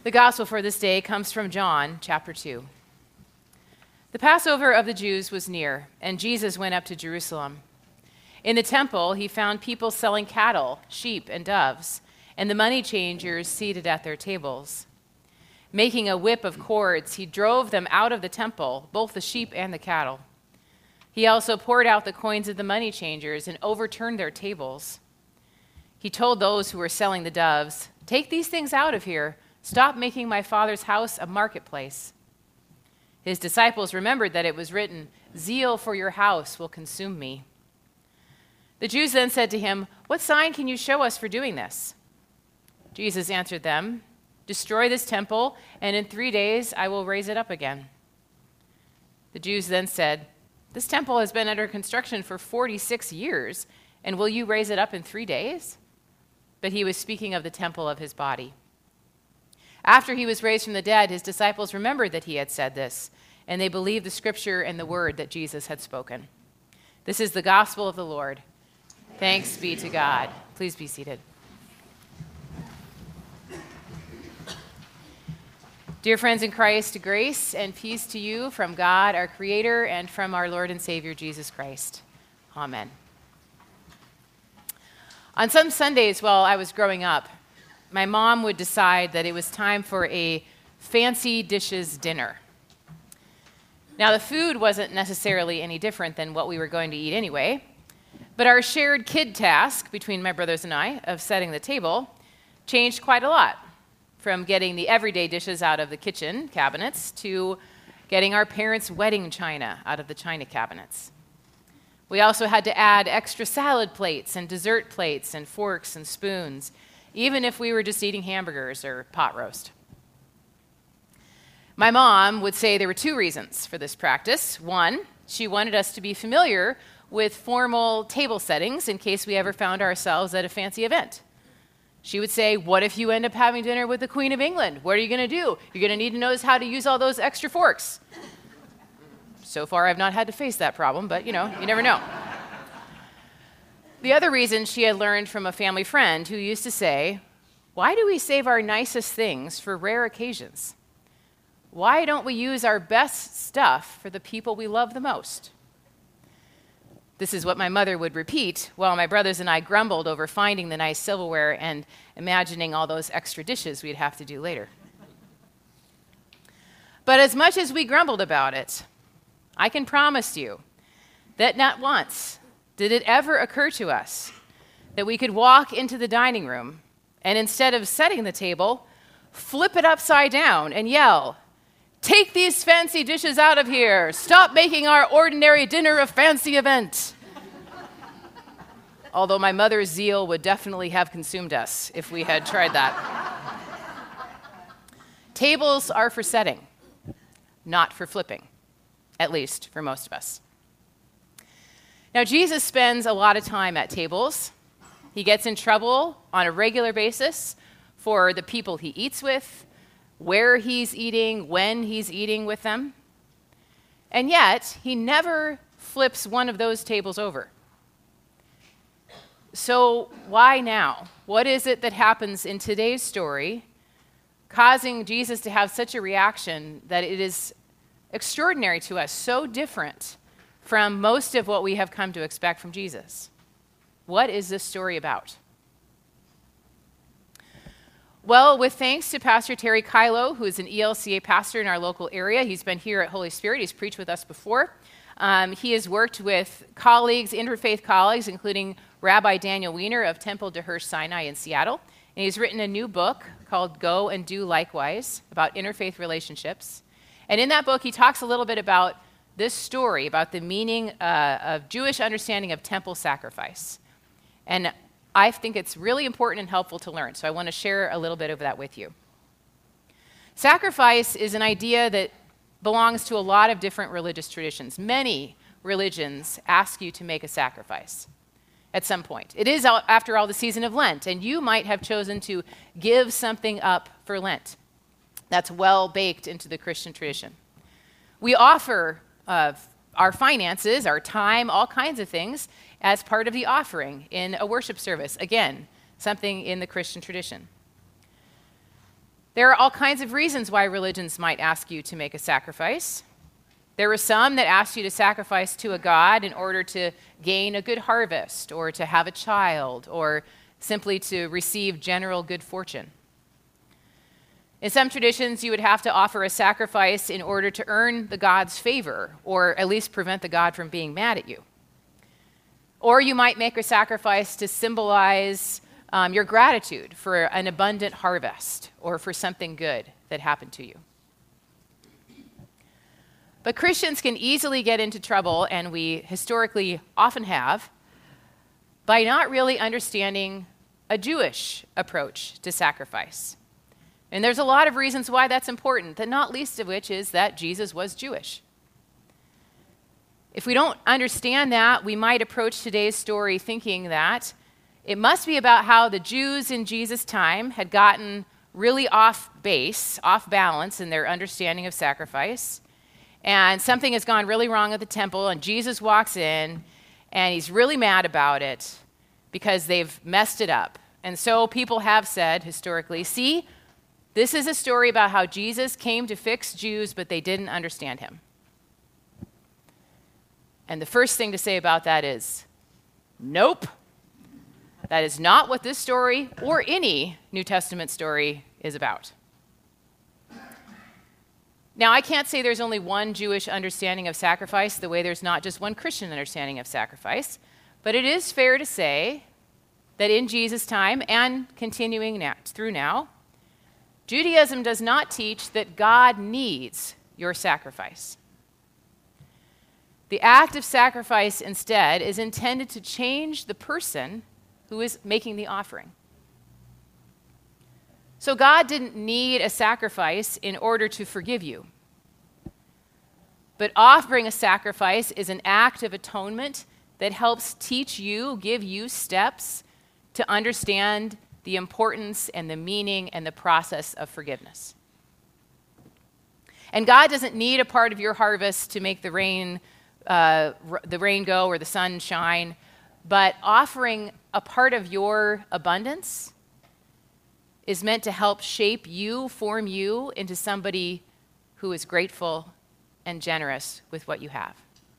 The gospel for this day comes from John, chapter 2. The Passover of the Jews was near, and Jesus went up to Jerusalem. In the temple, he found people selling cattle, sheep, and doves, and the money changers seated at their tables. Making a whip of cords, he drove them out of the temple, both the sheep and the cattle. He also poured out the coins of the money changers and overturned their tables. He told those who were selling the doves, "Take these things out of here. Stop making my Father's house a marketplace." His disciples remembered that it was written, "Zeal for your house will consume me." The Jews then said to him, "What sign can you show us for doing this?" Jesus answered them, "Destroy this temple, and in 3 days I will raise it up again." The Jews then said, "This temple has been under construction for 46 years, and will you raise it up in 3 days?" But he was speaking of the temple of his body. After he was raised from the dead, his disciples remembered that he had said this, and they believed the scripture and the word that Jesus had spoken. This is the gospel of the Lord. Thanks be to God. Please be seated. Dear friends in Christ, grace and peace to you from God, our Creator, and from our Lord and Savior, Jesus Christ. Amen. On some Sundays while I was growing up, my mom would decide that it was time for a fancy dishes dinner. Now, the food wasn't necessarily any different than what we were going to eat anyway, but our shared kid task between my brothers and I of setting the table changed quite a lot, from getting the everyday dishes out of the kitchen cabinets to getting our parents' wedding china out of the china cabinets. We also had to add extra salad plates and dessert plates and forks and spoons, even if we were just eating hamburgers or pot roast. My mom would say there were 2 reasons for this practice. One, she wanted us to be familiar with formal table settings in case we ever found ourselves at a fancy event. She would say, "What if you end up having dinner with the Queen of England? What are you going to do? You're going to need to know how to use all those extra forks." So far, I've not had to face that problem, but you never know. The other reason she had learned from a family friend who used to say, "Why do we save our nicest things for rare occasions? Why don't we use our best stuff for the people we love the most?" This is what my mother would repeat while my brothers and I grumbled over finding the nice silverware and imagining all those extra dishes we'd have to do later. But as much as we grumbled about it, I can promise you that not once did it ever occur to us that we could walk into the dining room and instead of setting the table, flip it upside down and yell, "Take these fancy dishes out of here. Stop making our ordinary dinner a fancy event." Although my mother's zeal would definitely have consumed us if we had tried that. Tables are for setting, not for flipping, at least for most of us. Now, Jesus spends a lot of time at tables. He gets in trouble on a regular basis for the people he eats with, where he's eating, when he's eating with them. And yet, he never flips one of those tables over. So why now? What is it that happens in today's story causing Jesus to have such a reaction that it is extraordinary to us, so different from most of what we have come to expect from Jesus? What is this story about? Well, with thanks to Pastor Terry Kylo, who is an ELCA pastor in our local area, he's been here at Holy Spirit. He's preached with us before. He has worked with colleagues, interfaith colleagues, including Rabbi Daniel Wiener of Temple de Hirsch Sinai in Seattle. And he's written a new book called Go and Do Likewise about interfaith relationships. And in that book, he talks a little bit about this story, about the meaning of Jewish understanding of temple sacrifice. And I think it's really important and helpful to learn, so I want to share a little bit of that with you. Sacrifice is an idea that belongs to a lot of different religious traditions. Many religions ask you to make a sacrifice at some point. It is, after all, the season of Lent, and you might have chosen to give something up for Lent. That's well baked into the Christian tradition. We offer our finances, our time, all kinds of things as part of the offering in a worship service. Again, something in the Christian tradition. There are all kinds of reasons why religions might ask you to make a sacrifice. There were some that asked you to sacrifice to a god in order to gain a good harvest, or to have a child, or simply to receive general good fortune. In some traditions, you would have to offer a sacrifice in order to earn the god's favor, or at least prevent the god from being mad at you. Or you might make a sacrifice to symbolize your gratitude for an abundant harvest, or for something good that happened to you. But Christians can easily get into trouble, and we historically often have, by not really understanding a Jewish approach to sacrifice. And there's a lot of reasons why that's important, the not least of which is that Jesus was Jewish. If we don't understand that, we might approach today's story thinking that it must be about how the Jews in Jesus' time had gotten really off base, off balance in their understanding of sacrifice, and something has gone really wrong at the temple, and Jesus walks in, and he's really mad about it because they've messed it up. And so people have said historically, see, this is a story about how Jesus came to fix Jews, but they didn't understand him. And the first thing to say about that is, nope. That is not what this story or any New Testament story is about. Now, I can't say there's only one Jewish understanding of sacrifice the way there's not just one Christian understanding of sacrifice, but it is fair to say that in Jesus' time and continuing through now, Judaism does not teach that God needs your sacrifice. The act of sacrifice instead is intended to change the person who is making the offering. So God didn't need a sacrifice in order to forgive you. But offering a sacrifice is an act of atonement that helps teach you, give you steps to understand the importance and the meaning and the process of forgiveness. And God doesn't need a part of your harvest to make the rain go or the sun shine, but offering a part of your abundance is meant to help shape you, form you into somebody who is grateful and generous with what you have.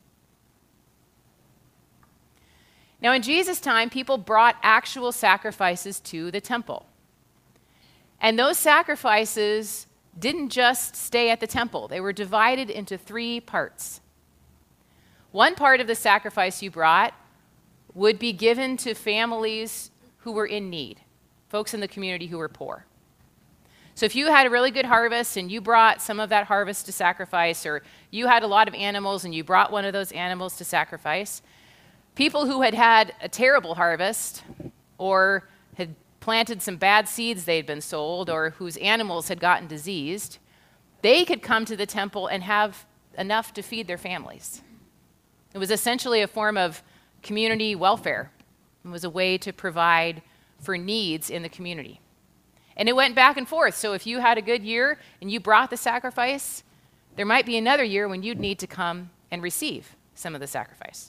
Now, in Jesus' time, people brought actual sacrifices to the temple. And those sacrifices didn't just stay at the temple. They were divided into 3 parts. One part of the sacrifice you brought would be given to families who were in need, folks in the community who were poor. So if you had a really good harvest and you brought some of that harvest to sacrifice, or you had a lot of animals and you brought one of those animals to sacrifice, people who had had a terrible harvest or had planted some bad seeds they'd been sold, or whose animals had gotten diseased, they could come to the temple and have enough to feed their families. It was essentially a form of community welfare. It was a way to provide for needs in the community. And it went back and forth. So if you had a good year and you brought the sacrifice, there might be another year when you'd need to come and receive some of the sacrifice.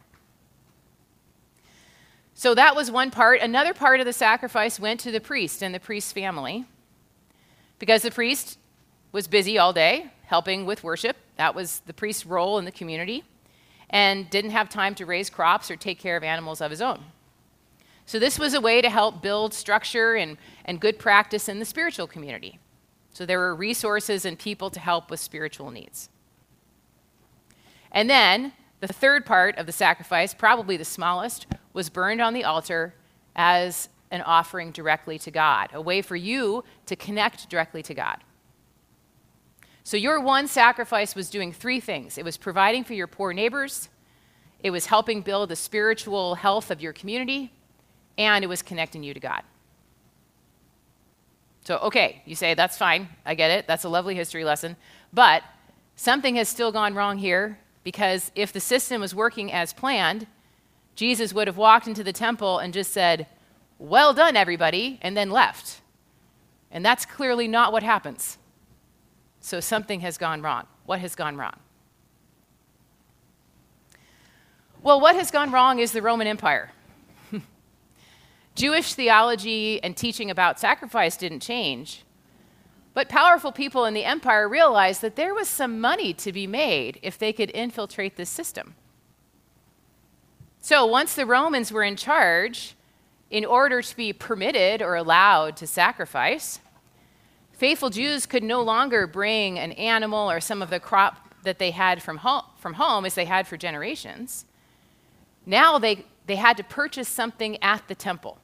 So that was one part. Another part of the sacrifice went to the priest and the priest's family, because the priest was busy all day helping with worship. That was the priest's role in the community, and didn't have time to raise crops or take care of animals of his own. So this was a way to help build structure and good practice in the spiritual community. So there were resources and people to help with spiritual needs. And then the third part of the sacrifice, probably the smallest, was burned on the altar as an offering directly to God, a way for you to connect directly to God. So your one sacrifice was doing 3 things. It was providing for your poor neighbors, it was helping build the spiritual health of your community, and it was connecting you to God. So, okay, you say, that's fine, I get it, that's a lovely history lesson, but something has still gone wrong here, because if the system was working as planned, Jesus would have walked into the temple and just said, "Well done, everybody," and then left. And that's clearly not what happens. So something has gone wrong. What has gone wrong? Well, what has gone wrong is the Roman Empire. Jewish theology and teaching about sacrifice didn't change, But powerful people in the empire realized that there was some money to be made if they could infiltrate this system. So once the Romans were in charge, in order to be permitted or allowed to sacrifice, faithful Jews could no longer bring an animal or some of the crop that they had from home as they had for generations. Now they had to purchase something at the temple.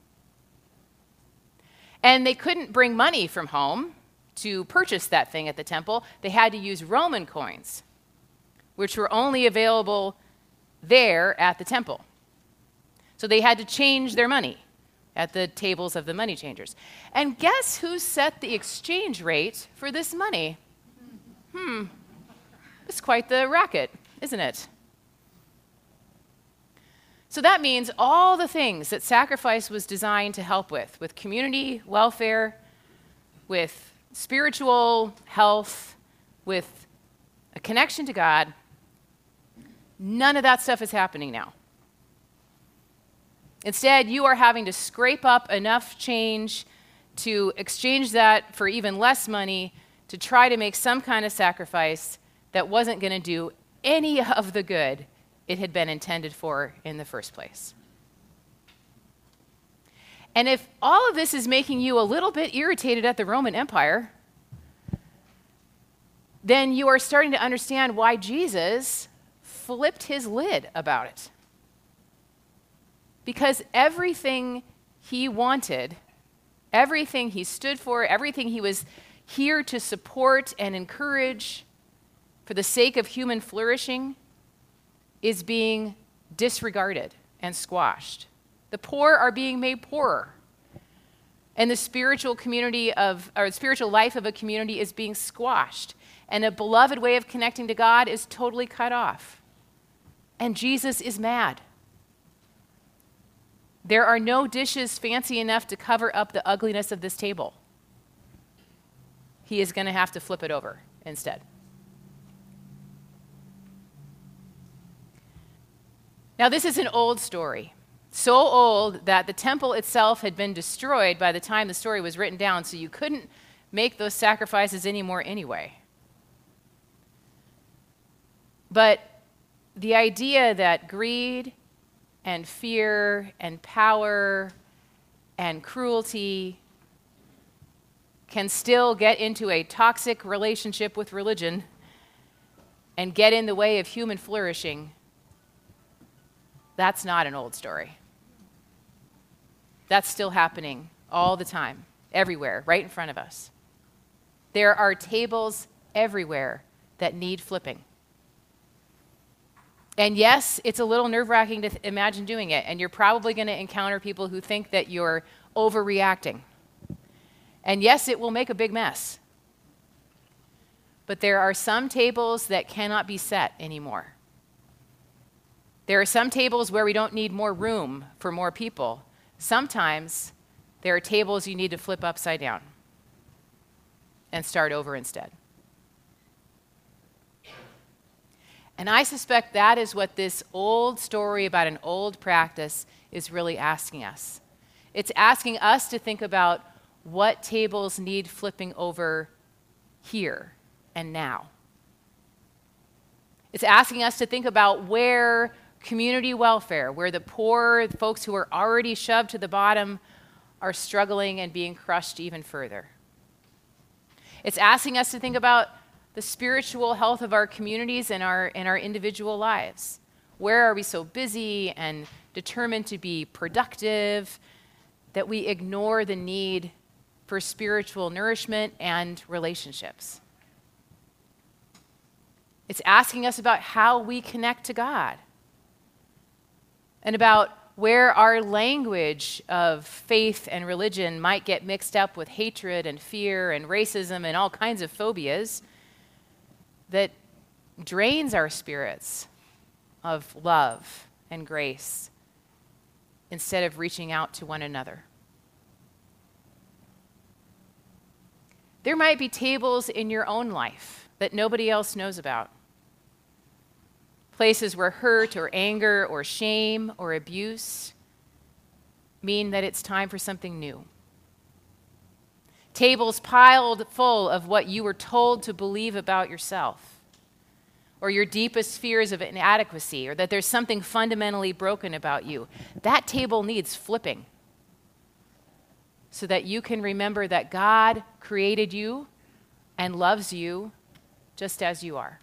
And they couldn't bring money from home to purchase that thing at the temple. They had to use Roman coins, which were only available there at the temple. So they had to change their money at the tables of the money changers. And guess who set the exchange rate for this money? It's quite the racket, isn't it? So that means all the things that sacrifice was designed to help with community welfare, with spiritual health, with a connection to God, none of that stuff is happening now. Instead, you are having to scrape up enough change to exchange that for even less money to try to make some kind of sacrifice that wasn't going to do any of the good it had been intended for in the first place. And if all of this is making you a little bit irritated at the Roman Empire, then you are starting to understand why Jesus flipped his lid about it. Because everything he wanted, everything he stood for, everything he was here to support and encourage for the sake of human flourishing is being disregarded and squashed. The poor are being made poorer. And the spiritual life of a community is being squashed. And a beloved way of connecting to God is totally cut off. And Jesus is mad. There are no dishes fancy enough to cover up the ugliness of this table. He is going to have to flip it over instead. Now, this is an old story. So old that the temple itself had been destroyed by the time the story was written down, so you couldn't make those sacrifices anymore anyway. But the idea that greed and fear and power and cruelty can still get into a toxic relationship with religion and get in the way of human flourishing, that's not an old story. That's still happening all the time, everywhere, right in front of us. There are tables everywhere that need flipping. And yes, it's a little nerve-wracking to imagine doing it, and you're probably going to encounter people who think that you're overreacting. And yes, it will make a big mess. But there are some tables that cannot be set anymore. There are some tables where we don't need more room for more people. Sometimes there are tables you need to flip upside down and start over instead. And I suspect that is what this old story about an old practice is really asking us. It's asking us to think about what tables need flipping over here and now. It's asking us to think about where community welfare, where the poor, the folks who are already shoved to the bottom, are struggling and being crushed even further. It's asking us to think about the spiritual health of our communities and our individual lives. Where are we so busy and determined to be productive that we ignore the need for spiritual nourishment and relationships? It's asking us about how we connect to God and about where our language of faith and religion might get mixed up with hatred and fear and racism and all kinds of phobias that drains our spirits of love and grace instead of reaching out to one another. There might be tables in your own life that nobody else knows about. Places where hurt or anger or shame or abuse mean that it's time for something new. tables piled full of what you were told to believe about yourself, or your deepest fears of inadequacy, or that there's something fundamentally broken about you. That table needs flipping so that you can remember that God created you and loves you just as you are.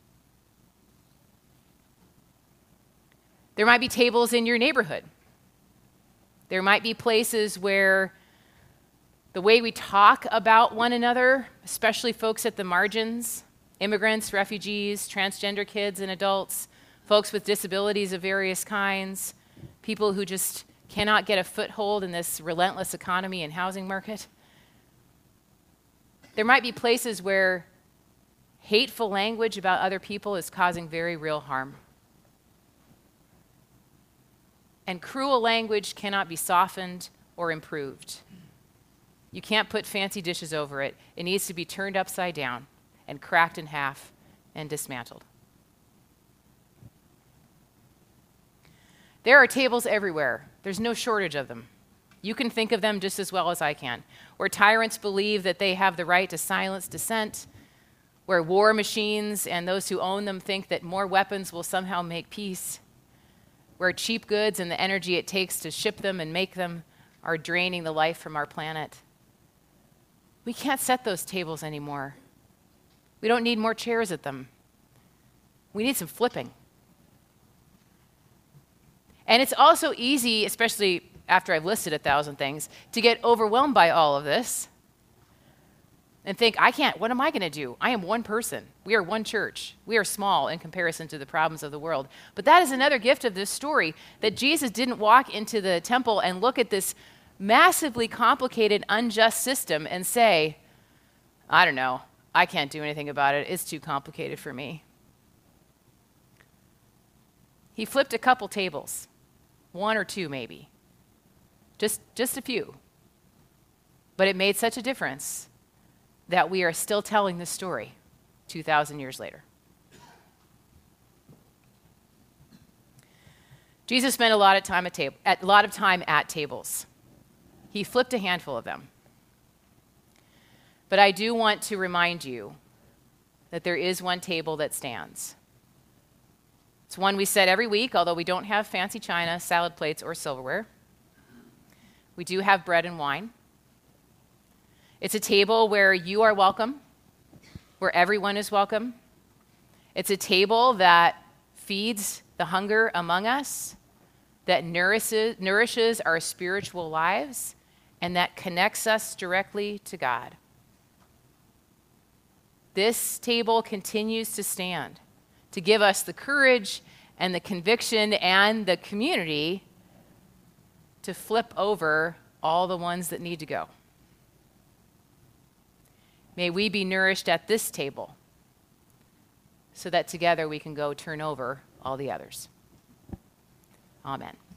There might be tables in your neighborhood. There might be places where the way we talk about one another, especially folks at the margins, immigrants, refugees, transgender kids and adults, folks with disabilities of various kinds, people who just cannot get a foothold in this relentless economy and housing market. There might be places where hateful language about other people is causing very real harm. And cruel language cannot be softened or improved. You can't put fancy dishes over it. It needs to be turned upside down and cracked in half and dismantled. There are tables everywhere. There's no shortage of them. You can think of them just as well as I can, where tyrants believe that they have the right to silence dissent, where war machines and those who own them think that more weapons will somehow make peace, where cheap goods and the energy it takes to ship them and make them are draining the life from our planet. We can't set those tables anymore. We don't need more chairs at them. We need some flipping. And it's also easy, especially after I've listed 1,000 things, to get overwhelmed by all of this and think, what am I going to do? I am one person. We are one church. We are small in comparison to the problems of the world. But that is another gift of this story, that Jesus didn't walk into the temple and look at this massively complicated, unjust system and say, I don't know, I can't do anything about it. It's too complicated for me. He flipped a couple tables, one or two maybe, just a few. But it made such a difference that we are still telling this story 2,000 years later. Jesus spent a lot of time at tables. He flipped a handful of them. But I do want to remind you that there is one table that stands. It's one we set every week, although we don't have fancy china, salad plates, or silverware. We do have bread and wine. It's a table where you are welcome, where everyone is welcome. It's a table that feeds the hunger among us, that nourishes our spiritual lives, and that connects us directly to God. This table continues to stand to give us the courage and the conviction and the community to flip over all the ones that need to go. May we be nourished at this table so that together we can go turn over all the others. Amen.